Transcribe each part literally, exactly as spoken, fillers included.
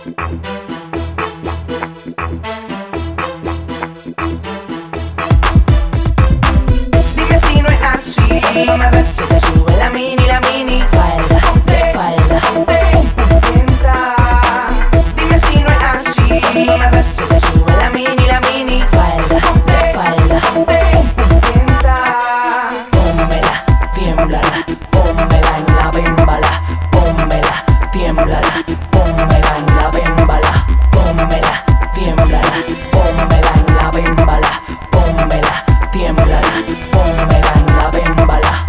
Dime si no es así. A ver si te sube la mini, la mini falda, falda. Intenta. Dime si no es así. A ver si te sube la mini, la mini falda, falda. Intenta. Pónmela, tiémblala, pónmela en la bembala. Pónmela, tiémblala, pónmela en la bembala. Pónmela, tiémblala, pónmela en la bembala. Pónmela, tiémblala, pónmela en la bembala.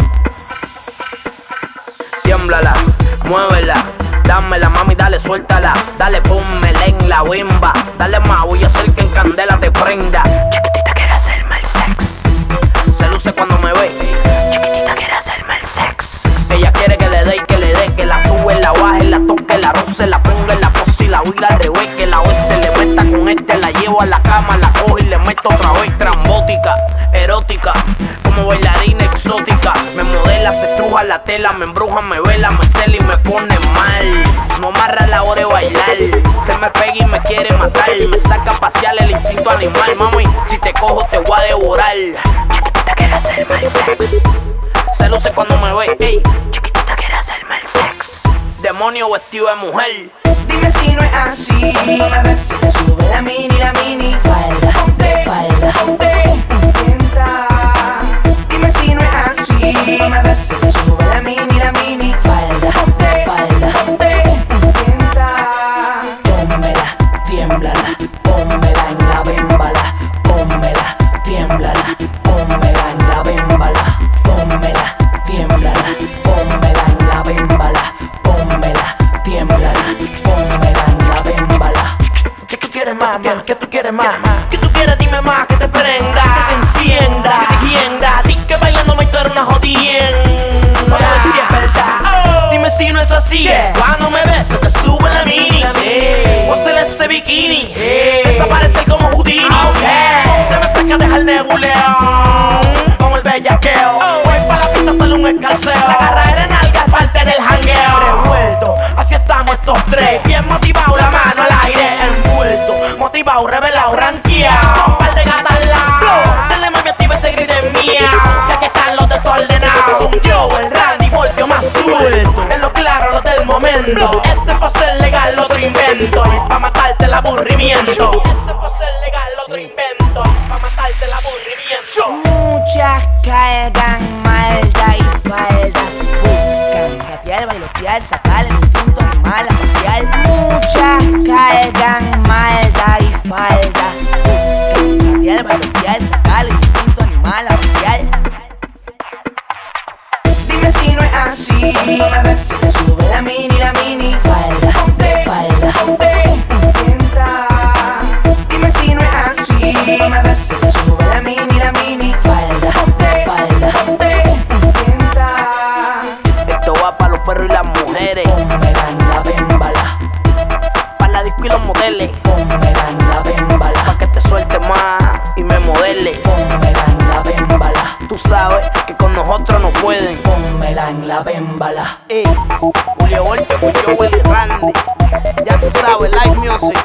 Tiémblala, muévela, dámela mami, dale, suéltala. Dale, pónmela en la bimba. Dale más, voy a hacer que en candela te prenda. Chiquitita quiere hacerme el sex. Se luce cuando me ve. Chiquitita quiere hacerme el sex. Ella quiere que le dé y que le dé, que la sube, la baje, la toque, la roce, la ponga en la pose y la huila al revés. Que la O S le meta con este, la llevo a la cama, la cojo y le meto otra vez. Trambótica, erótica, como bailarina exótica. Me modela, se estruja la tela, me embruja, me vela, me cela y me pone mal. No amarra la hora de bailar, se me pega y me quiere matar. Me saca a pasear el instinto animal, mami, si te cojo te voy a devorar. Chiquitita quiere hacerme el sex. Se luce cuando me ve, ey. Chiquitita quiere hacerme el sex. Demonio vestido de mujer. Dime si no es así. A ver si te sube la mini, la mini falda, falda. Intenta. Dime si no es así. A ver si te sube la mini, la mini falda, falda. Intenta. Pónmela, tiémblala, pónmela en la bembala. Pónmela, tiémblala, pónmela en la bembala. Pónmela, tiémblala, pónmela en la bembala. Pónmela, tiémblala, pónmela en la bembala. ¿Qué tú quieres más, más? ¿Qué tú quieres más? ¿Qué tú quieres? Dime más, que te prenda, que te encienda, que te hienda. Di que bailando me tú eres una jodienda. Vamos a ver si es verdad. Dime si no es así. Cuando me ves se te sube la mini. Pónsele ese bikini. Desaparecer como Houdini. Te me fresca, deja el nebuleón. Como el bellaqueo. Voy pa' la pista, sale un escalceo. La agarradera en alga es parte del jangueo. Revuelto, así estamos estos tres. Bien motivado, la mano al aire. Envuelto, motivado, revelado, ranqueado. Un par de gatas al lado. Dale mami, activa ese grito en mía. Que aquí están los desordenados. Son yo, el Randy, volteo más suelto. En lo claro, lo del momento. Este es pa' ser legal, otro invento. Y pa' matarte el aburrimiento. Este es pa' ser legal, otro invento. Pa' matarte el aburrimiento. Muchas cargan malda y falda. Buscan satear, bailotear, sacar el instinto animal a pasear. Muchas cargan malda y falda. Buscan satear, bailotear, sacar el instinto animal a pasear. Dime si no es así. A ver si te sube la mini, la mini falda, falda. Intenta. Dime si no es así. A ver si te sube la mini, la mini falda, falda. Intenta. Esto va para los perros y las mujeres. Pónmela en la bembala. Para la disco y los modeles. Pónmela en la bembala. Pa' que te suelte más y me modele. Pónmela en la bembala. Tú sabes que con nosotros no pueden. Pónmela en la bembala. Ey, Julio Golpe, Julio Willy Randy. Ya tú sabes, Live Music.